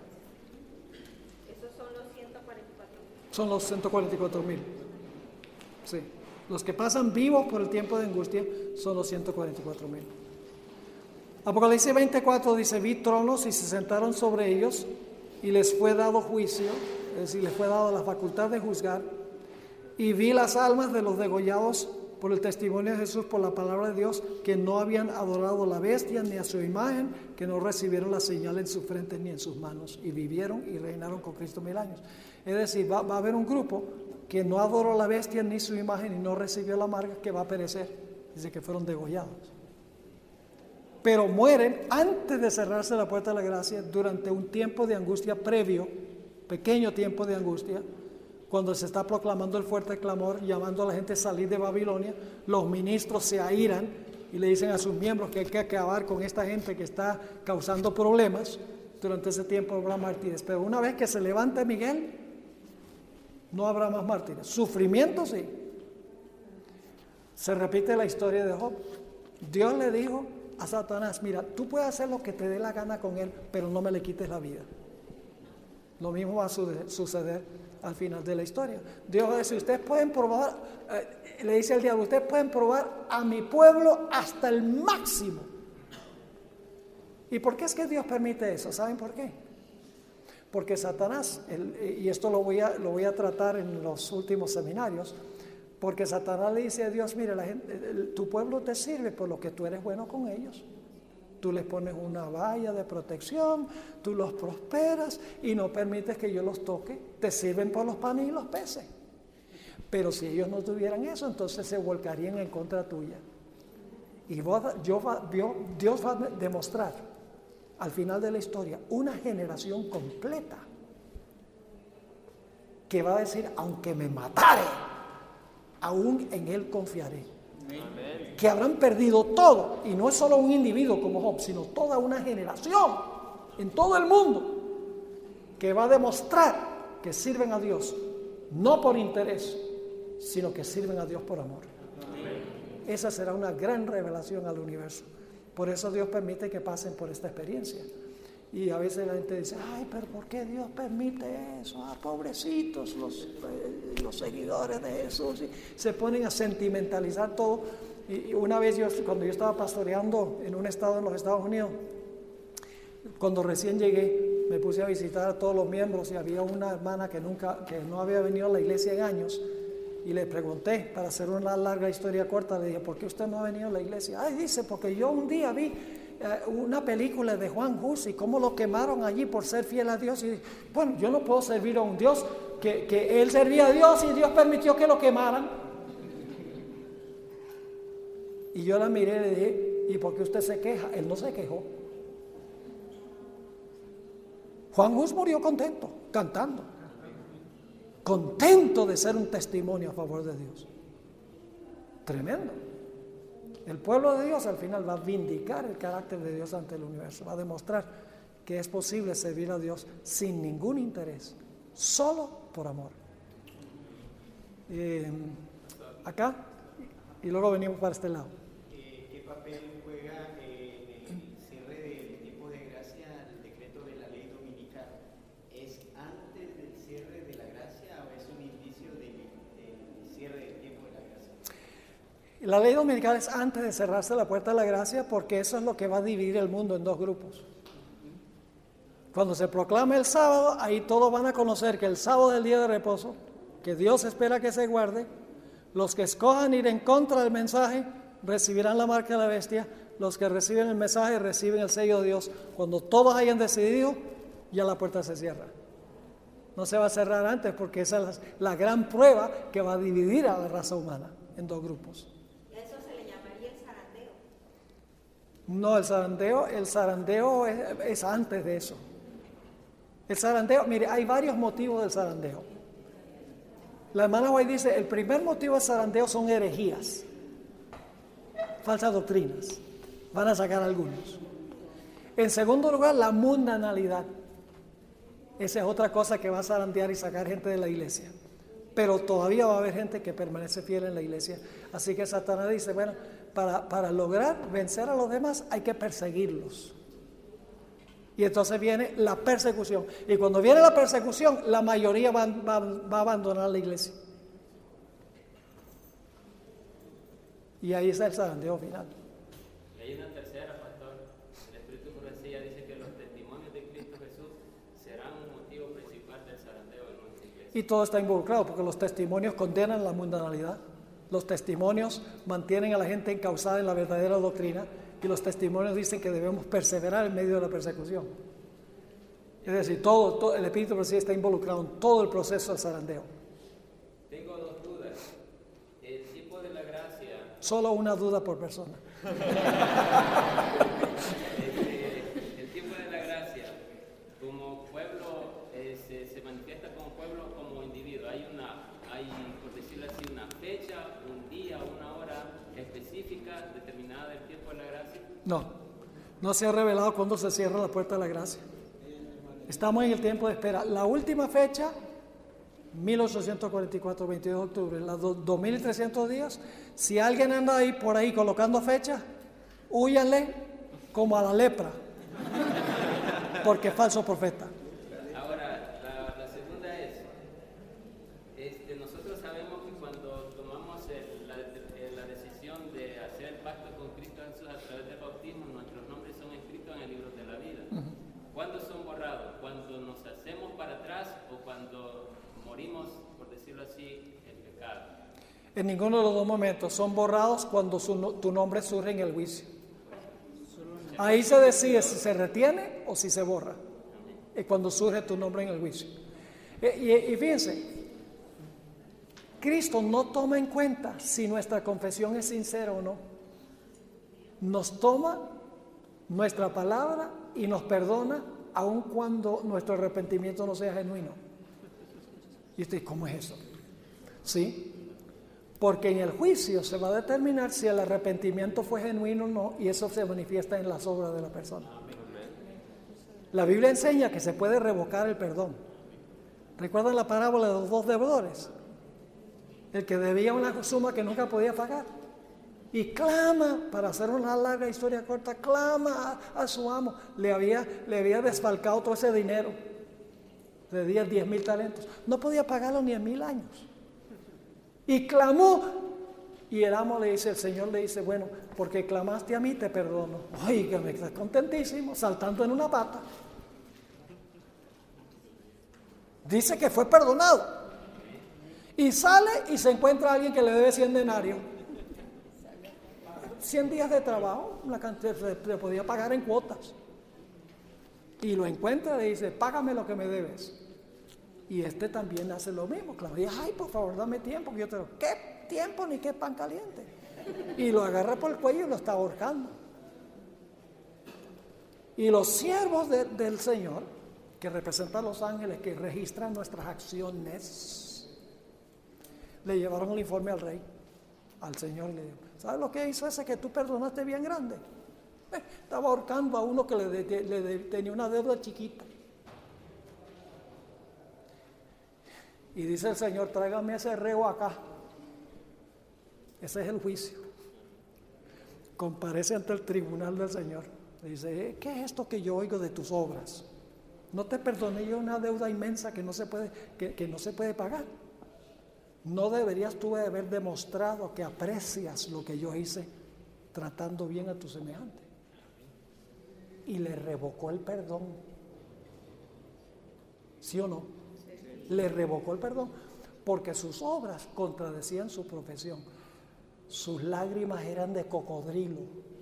esos son los 144.000. Son los 144.000. Sí. Los que pasan vivos por el tiempo de angustia son los 144.000. Apocalipsis 24 dice, vi tronos y se sentaron sobre ellos y les fue dado juicio, es decir, les fue dado la facultad de juzgar, y vi las almas de los degollados por el testimonio de Jesús, por la palabra de Dios, que no habían adorado a la bestia ni a su imagen, que no recibieron la señal en su frente ni en sus manos, y vivieron y reinaron con Cristo 1000 años. Es decir, va a haber un grupo que no adoró a la bestia ni su imagen y no recibió la marca, que va a perecer. Dice que fueron degollados. Pero mueren antes de cerrarse la puerta de la gracia, durante un tiempo de angustia previo, pequeño tiempo de angustia, Cuando se está proclamando el fuerte clamor, llamando a la gente a salir de Babilonia, los ministros se airan y le dicen a sus miembros que hay que acabar con esta gente que está causando problemas. Durante ese tiempo habrá mártires, pero una vez que se levante Miguel, no habrá más mártires. Sufrimiento sí. Se repite la historia de Job. Dios le dijo a Satanás: mira, tú puedes hacer lo que te dé la gana con él, pero no me le quites la vida. Lo mismo va a suceder al final de la historia. Dios dice: ustedes pueden probar, le dice al diablo, ustedes pueden probar a mi pueblo hasta el máximo. ¿Y por qué es que Dios permite eso? ¿Saben por qué? Porque Satanás, y esto lo voy a tratar en los últimos seminarios, porque Satanás le dice a Dios: mire, tu pueblo te sirve por lo que tú eres bueno con ellos. Tú les pones una valla de protección, tú los prosperas y no permites que yo los toque. Te sirven por los panes y los peces. Pero si ellos no tuvieran eso, entonces se volcarían en contra tuya. Y Dios va a demostrar al final de la historia una generación completa que va a decir: aunque me matare, aún en él confiaré. Amén. Que habrán perdido todo, y no es solo un individuo como Job, sino toda una generación en todo el mundo que va a demostrar que sirven a Dios no por interés, sino que sirven a Dios por amor. Amén. Esa será una gran revelación al universo. Por eso Dios permite que pasen por esta experiencia. Y a veces la gente dice: ay, pero ¿por qué Dios permite eso? Pobrecitos los seguidores de Jesús. Y se ponen a sentimentalizar todo. Y una vez cuando yo estaba pastoreando en un estado en los Estados Unidos, cuando recién llegué, me puse a visitar a todos los miembros y había una hermana que no había venido a la iglesia en años. Y le pregunté, para hacer una larga historia corta, le dije: ¿por qué usted no ha venido a la iglesia? Ay, dice: porque yo un día vi una película de Juan Hus y cómo lo quemaron allí por ser fiel a Dios. Y dije: bueno, yo no puedo servir a un Dios que él servía a Dios y Dios permitió que lo quemaran. Y yo la miré y le dije: ¿y por qué usted se queja? Él no se quejó. Juan Hus murió contento, cantando, contento de ser un testimonio a favor de Dios. Tremendo. El pueblo de Dios al final va a vindicar el carácter de Dios ante el universo, va a demostrar que es posible servir a Dios sin ningún interés, solo por amor. Acá, y luego venimos para este lado. ¿Qué papel juega en el cierre del tiempo de gracia el decreto de la ley dominical? ¿Es antes del cierre de la gracia o es un indicio del cierre del tiempo de la gracia? La ley dominical es antes de cerrarse la puerta de la gracia, porque eso es lo que va a dividir el mundo en dos grupos. Cuando se proclame el sábado, ahí todos van a conocer que el sábado es el día de reposo, que Dios espera que se guarde. Los que escojan ir en contra del mensaje recibirán la marca de la bestia. Los que reciben el mensaje reciben el sello de Dios. Cuando todos hayan decidido, ya la puerta se cierra. No se va a cerrar antes, porque esa es la gran prueba que va a dividir a la raza humana en dos grupos. ¿Eso se le llamaría el zarandeo? No, el zarandeo es antes de eso. El zarandeo, mire, hay varios motivos del zarandeo. La hermana White dice: el primer motivo del zarandeo son herejías, falsas doctrinas. Van a sacar algunos. En segundo lugar, la mundanalidad. Esa es otra cosa que va a zarandear y sacar gente de la iglesia. Pero todavía va a haber gente que permanece fiel en la iglesia. Así que Satanás dice: bueno, para lograr vencer a los demás hay que perseguirlos. Y entonces viene la persecución. Y cuando viene la persecución, la mayoría va a abandonar la iglesia. Y ahí está el zarandeo final. Y hay una tercera, pastor. El Espíritu Profecía dice que los testimonios de Cristo Jesús serán un motivo principal del zarandeo en nuestra iglesia. Y todo está involucrado, porque los testimonios condenan la mundanalidad. Los testimonios mantienen a la gente encauzada en la verdadera doctrina. Y los testimonios dicen que debemos perseverar en medio de la persecución. Es decir, todo el Espíritu Profecía está involucrado en todo el proceso del zarandeo. Tengo dos dudas. El tipo de la gracia. Solo una duda por persona. El tipo de la gracia, como pueblo, se manifiesta como pueblo, como individuo. Hay una específica, determinada del tiempo de la gracia? No se ha revelado cuándo se cierra la puerta de la gracia. Estamos en el tiempo de espera. La última fecha, 1844, 22 de octubre, las 2300 días. Si alguien anda ahí por ahí colocando fechas, húyanle como a la lepra, porque es falso profeta. Ahora, la segunda es, nosotros sabemos que cuando tomamos la decisión de hacer el pacto con Cristo Jesús a través del bautismo, nuestros nombres son escritos en el libro de la vida. ¿Cuándo son borrados? ¿Cuando nos hacemos para atrás o cuando morimos, por decirlo así, en pecado? En ninguno de los dos momentos. Son borrados cuando tu nombre surge en el juicio. Ahí se decide si se retiene o si se borra. Es cuando surge tu nombre en el juicio. Y fíjense, Cristo no toma en cuenta si nuestra confesión es sincera o no. Nos toma nuestra palabra y nos perdona aun cuando nuestro arrepentimiento no sea genuino. Y usted, ¿cómo es eso? Sí, porque en el juicio se va a determinar si el arrepentimiento fue genuino o no, y eso se manifiesta en las obras de la persona. La Biblia enseña que se puede revocar el perdón. ¿Recuerdan la parábola de los dos deudores? El que debía una suma que nunca podía pagar y clama, para hacer una larga historia corta, clama a su amo. Le había desfalcado todo ese dinero de 10,000 talentos. No podía pagarlo ni en 1000 años. Y clamó. Y el amo le dice, el Señor le dice, bueno, porque clamaste a mí, te perdono. Oígame, está contentísimo, saltando en una pata. Dice que fue perdonado. Y sale y se encuentra a alguien que le debe 100 denarios. 100 días de trabajo, la cantidad se podía pagar en cuotas. Y lo encuentra y le dice, págame lo que me debes. Y este también hace lo mismo. Clama, y dice, ay, por favor, dame tiempo. Que yo te lo, ¿qué tiempo ni qué pan caliente? Y lo agarra por el cuello y lo está ahorcando. Y los siervos del Señor, que representan a los ángeles, que registran nuestras acciones, le llevaron el informe al rey, al Señor. Le dijo, ¿sabes lo que hizo ese que tú perdonaste bien grande? Estaba ahorcando a uno que tenía una deuda chiquita. Y dice el Señor, tráigame ese reo acá. Ese es el juicio. Comparece ante el tribunal del Señor. Le dice, ¿qué es esto que yo oigo de tus obras? ¿No te perdoné yo una deuda inmensa que no se puede pagar? ¿No deberías tú haber demostrado que aprecias lo que yo hice tratando bien a tu semejante? Y le revocó el perdón. ¿Sí o no? Le revocó el perdón porque sus obras contradecían su profesión. Sus lágrimas eran de cocodrilo.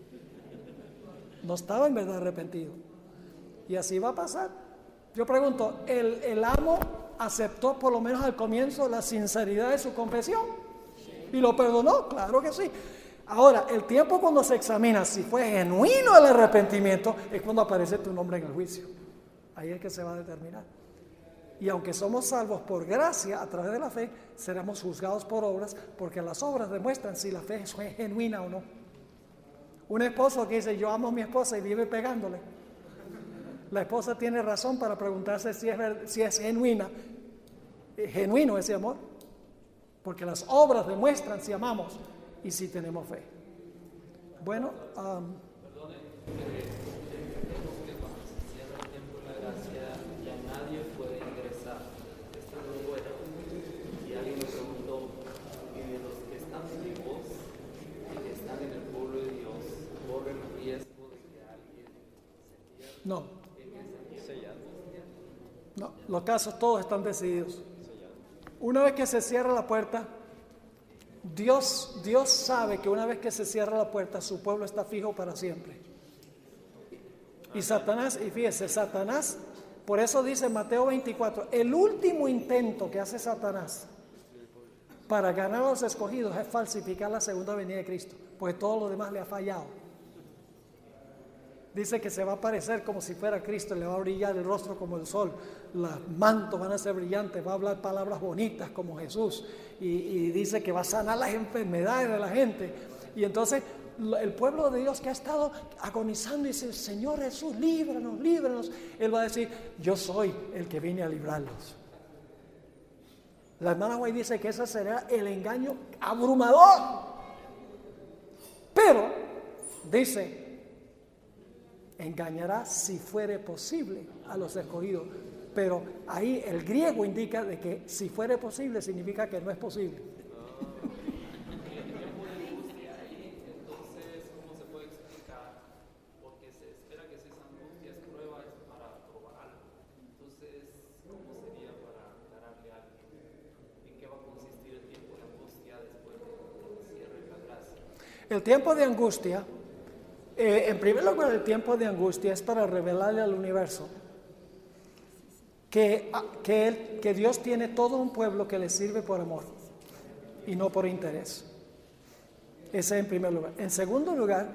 No estaba en verdad arrepentido. Y así va a pasar. Yo pregunto, ¿el amo aceptó por lo menos al comienzo la sinceridad de su confesión? ¿Y lo perdonó? Claro que sí. Ahora, el tiempo cuando se examina si fue genuino el arrepentimiento es cuando aparece tu nombre en el juicio. Ahí es que se va a determinar. Y aunque somos salvos por gracia a través de la fe, seremos juzgados por obras, porque las obras demuestran si la fe es genuina o no. Un esposo que dice, yo amo a mi esposa y vive pegándole. La esposa tiene razón para preguntarse si es genuino ese amor, porque las obras demuestran si amamos y si tenemos fe. Bueno, No, los casos todos están decididos. Una vez que se cierra la puerta, Dios sabe que una vez que se cierra la puerta, su pueblo está fijo para siempre. Y Satanás, y fíjese, Satanás, por eso dice Mateo 24, el último intento que hace Satanás para ganar a los escogidos es falsificar la segunda venida de Cristo, pues todo lo demás le ha fallado. Dice que se va a aparecer como si fuera Cristo, le va a brillar el rostro como el sol, los mantos van a ser brillantes, va a hablar palabras bonitas como Jesús, y dice que va a sanar las enfermedades de la gente. Y entonces el pueblo de Dios que ha estado agonizando y dice, Señor Jesús, líbranos, líbranos. Él va a decir, yo soy el que vine a librarlos. La hermana White dice que ese será el engaño abrumador. Pero, dice, engañará si fuere posible a los escogidos. Pero ahí el griego indica de que si fuere posible significa que no es posible. Entonces, ¿cómo se puede explicar? Porque se espera que esas angustias, pruebas para probar algo. Entonces, ¿cómo sería para aclararle a alguien en qué va a consistir el tiempo de angustia después del cierre de la gracia? El tiempo de angustia, en primer lugar, el tiempo de angustia es para revelarle al universo que Dios tiene todo un pueblo que le sirve por amor y no por interés. Ese en primer lugar. En segundo lugar,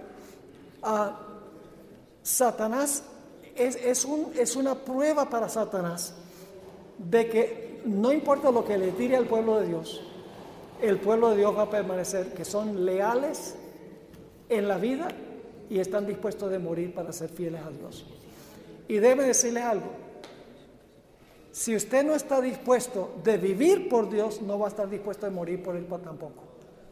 Satanás es una prueba para Satanás de que no importa lo que le tire al pueblo de Dios, el pueblo de Dios va a permanecer, que son leales en la vida y están dispuestos de morir para ser fieles a Dios. Y debe decirles algo. Si usted no está dispuesto de vivir por Dios, no va a estar dispuesto de morir por Él tampoco.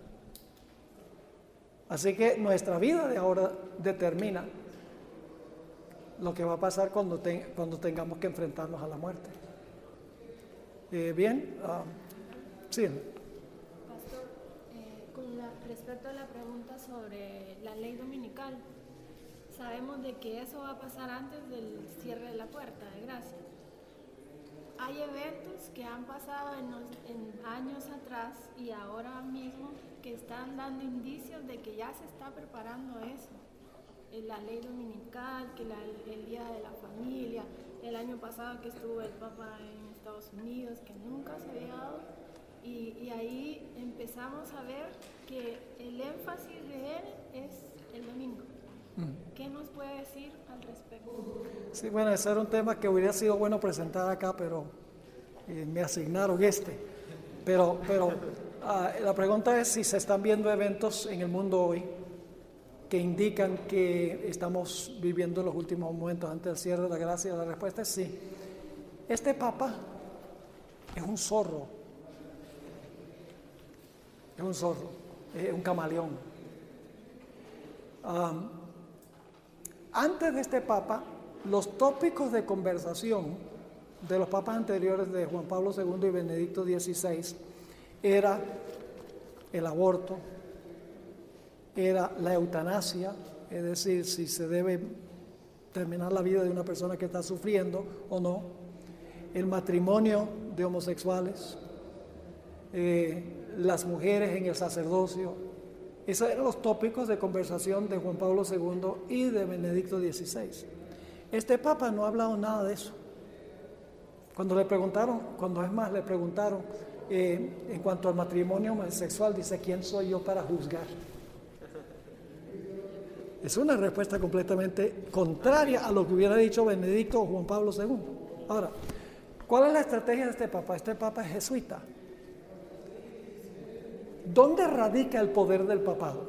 Así que nuestra vida de ahora determina lo que va a pasar cuando tengamos que enfrentarnos a la muerte. Bien, sí. Pastor, respecto a la pregunta sobre la ley dominical, sabemos de que eso va a pasar antes del cierre de la puerta de gracia. Hay eventos que han pasado en años atrás y ahora mismo que están dando indicios de que ya se está preparando eso. La ley dominical, que el Día de la Familia, el año pasado que estuvo el Papa en Estados Unidos, que nunca se había dado, y ahí empezamos a ver que el énfasis de él es el domingo. ¿Qué nos puede decir al respecto? Sí, bueno, ese era un tema que hubiera sido bueno presentar acá, pero me asignaron Pero la pregunta es si se están viendo eventos en el mundo hoy que indican que estamos viviendo los últimos momentos antes del cierre de la gracia. La respuesta es sí. Este Papa es un zorro. Es un zorro, es un camaleón. Antes de este Papa, los tópicos de conversación de los papas anteriores de Juan Pablo II y Benedicto XVI era el aborto, era la eutanasia, es decir, si se debe terminar la vida de una persona que está sufriendo o no, el matrimonio de homosexuales, las mujeres en el sacerdocio. Esos eran los tópicos de conversación de Juan Pablo II y de Benedicto XVI. Este Papa no ha hablado nada de eso. Cuando le preguntaron en cuanto al matrimonio homosexual, dice, ¿quién soy yo para juzgar? Es una respuesta completamente contraria a lo que hubiera dicho Benedicto o Juan Pablo II. Ahora, ¿cuál es la estrategia de este Papa? Este Papa es jesuita. ¿Dónde radica el poder del papado?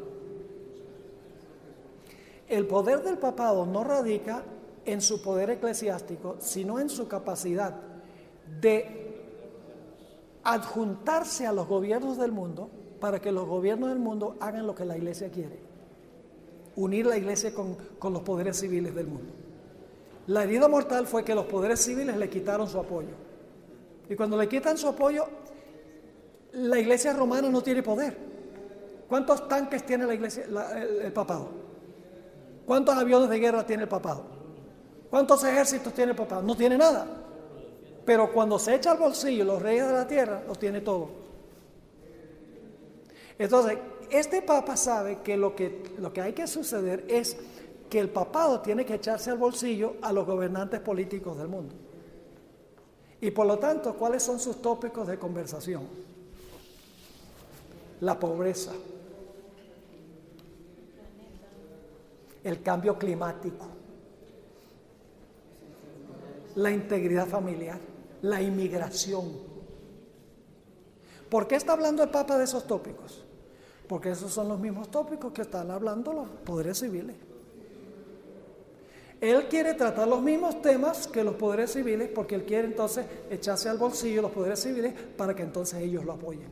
El poder del papado no radica en su poder eclesiástico, sino en su capacidad de adjuntarse a los gobiernos del mundo para que los gobiernos del mundo hagan lo que la iglesia quiere. Unir la iglesia con los poderes civiles del mundo. La herida mortal fue que los poderes civiles le quitaron su apoyo. Y cuando le quitan su apoyo, la iglesia romana no tiene poder. ¿Cuántos tanques tiene la iglesia, el papado? ¿Cuántos aviones de guerra tiene el papado? ¿Cuántos ejércitos tiene el papado? No tiene nada. Pero cuando se echa al bolsillo los reyes de la tierra, los tiene todo. Entonces, este papa sabe que lo que hay que suceder es que el papado tiene que echarse al bolsillo a los gobernantes políticos del mundo. Y por lo tanto, ¿cuáles son sus tópicos de conversación? La pobreza, el cambio climático, la integridad familiar, la inmigración. ¿Por qué está hablando el Papa de esos tópicos? porque esos son los mismos tópicos que están hablando los poderes civiles. Él quiere tratar los mismos temas que los poderes civiles, porque él quiere entonces echarse al bolsillo los poderes civiles para que entonces ellos lo apoyen.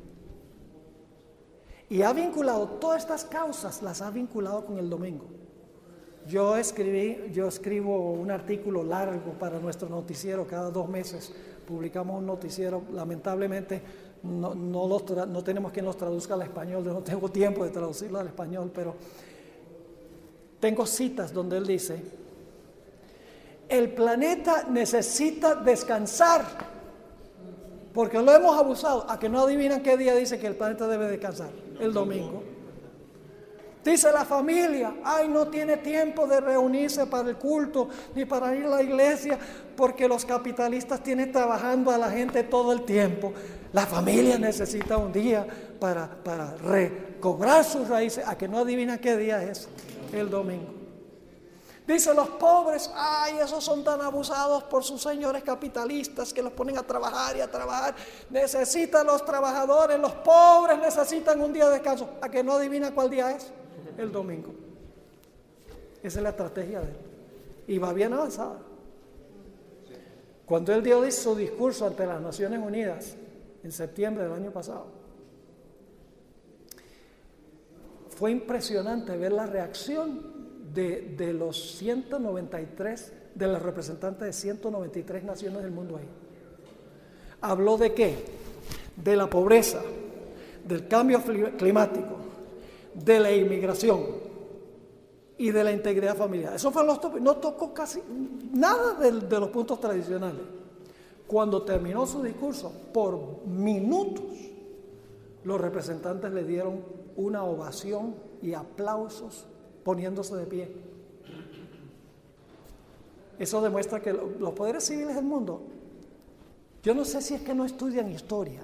Y ha vinculado todas estas causas, las ha vinculado con el domingo. Yo escribo un artículo largo para nuestro noticiero cada 2 meses. Publicamos un noticiero, lamentablemente no tenemos quien los traduzca al español, yo no tengo tiempo de traducirlo al español, pero tengo citas donde él dice: el planeta necesita descansar, porque lo hemos abusado. A que no adivinan qué día dice que el planeta debe descansar: el domingo. Dice la familia: ay, no tiene tiempo de reunirse para el culto ni para ir a la iglesia, porque los capitalistas tienen trabajando a la gente todo el tiempo. La familia necesita un día para recobrar sus raíces. A que no adivinan qué día es: el domingo. Dice los pobres: ay, esos son tan abusados por sus señores capitalistas que los ponen a trabajar y a trabajar. Necesitan los trabajadores, los pobres necesitan un día de descanso. ¿A que no adivina cuál día es? El domingo. Esa es la estrategia de él. Y va bien avanzada. Cuando él dio su discurso ante las Naciones Unidas en septiembre del año pasado, fue impresionante ver la reacción de los 193, de los representantes de 193 naciones del mundo ahí. ¿Habló de qué? De la pobreza, del cambio climático, de la inmigración y de la integridad familiar. Esos fueron los tópicos. No tocó casi nada de los puntos tradicionales. Cuando terminó su discurso, por minutos, los representantes le dieron una ovación y aplausos poniéndose de pie. Eso demuestra que los poderes civiles del mundo, yo no sé si es que no estudian historia.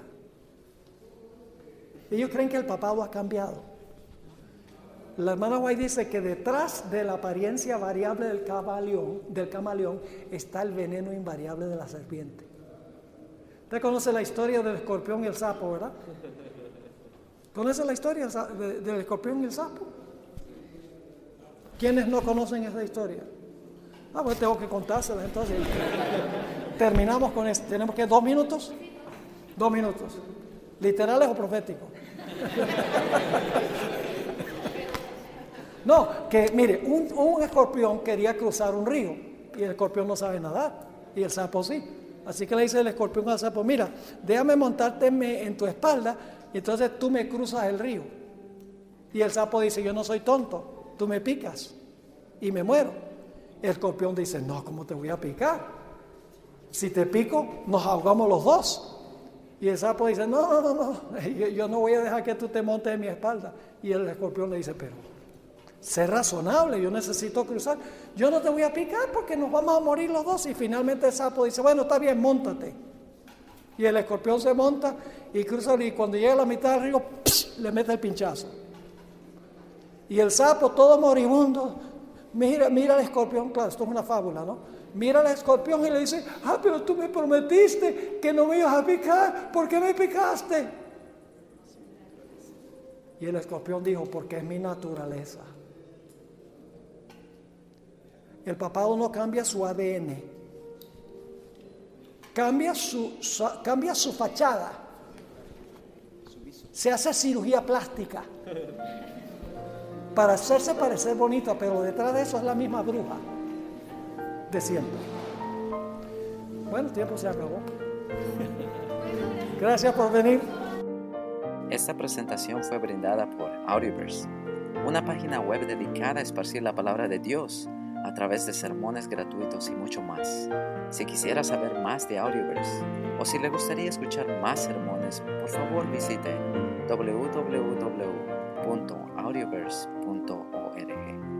Ellos creen que el papado ha cambiado. La hermana White dice que detrás de la apariencia variable del camaleón está el veneno invariable de la serpiente. Usted conoce la historia del escorpión y el sapo, ¿verdad? ¿Conoce la historia del escorpión y el sapo? ¿Quiénes no conocen esa historia? Pues tengo que contársela entonces. Terminamos con esto. ¿Tenemos que 2 minutos? 2 minutos. ¿Literales o proféticos? No, que mire, un escorpión quería cruzar un río y el escorpión no sabe nadar y el sapo sí. Así que le dice el escorpión al sapo: mira, déjame montarte en tu espalda y entonces tú me cruzas el río. Y el sapo dice: yo no soy tonto, tú me picas y me muero. El escorpión dice: no, ¿cómo te voy a picar? Si te pico, nos ahogamos los dos. Y el sapo dice: no, yo no voy a dejar que tú te montes en mi espalda. Y el escorpión le dice: pero sé razonable, yo necesito cruzar. Yo no te voy a picar porque nos vamos a morir los dos. Y finalmente el sapo dice: bueno, está bien, móntate. Y el escorpión se monta y cruza, y cuando llega a la mitad del río, le mete el pinchazo. Y el sapo, todo moribundo, mira al escorpión. Claro, esto es una fábula, ¿no? Mira al escorpión y le dice: pero tú me prometiste que no me ibas a picar, ¿por qué me picaste? Y el escorpión dijo: porque es mi naturaleza. El papado no cambia su ADN, cambia su fachada, se hace cirugía plástica para hacerse parecer bonita, pero detrás de eso es la misma bruja de siempre. Bueno, el tiempo se acabó. Gracias por venir. Esta presentación fue brindada por Audioverse, una página web dedicada a esparcir la palabra de Dios a través de sermones gratuitos y mucho más. Si quisiera saber más de Audioverse o si le gustaría escuchar más sermones, por favor visite www.audioverse.org.